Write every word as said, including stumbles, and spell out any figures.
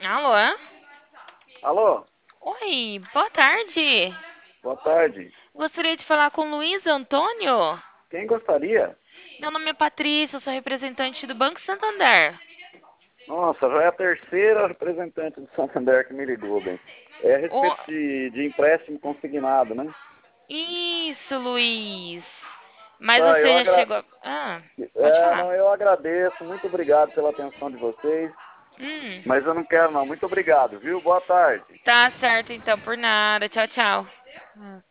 Alô? Alô, Oi, boa tarde. boa tarde. Gostaria de falar com Luiz Antônio. Quem gostaria? Meu nome é Patrícia, eu sou representante do Banco Santander. Nossa, já é a terceira representante do Santander que me ligou, bem. É a Oh, respeito de, de empréstimo consignado, né? isso, Luiz. Mas Tá, eu você já agra... chegou. Ah, pode é, falar. não, eu agradeço, muito obrigado pela atenção de vocês, Hum, mas eu não quero não. Muito obrigado, viu? Boa tarde. tá certo então, por nada. Tchau, tchau.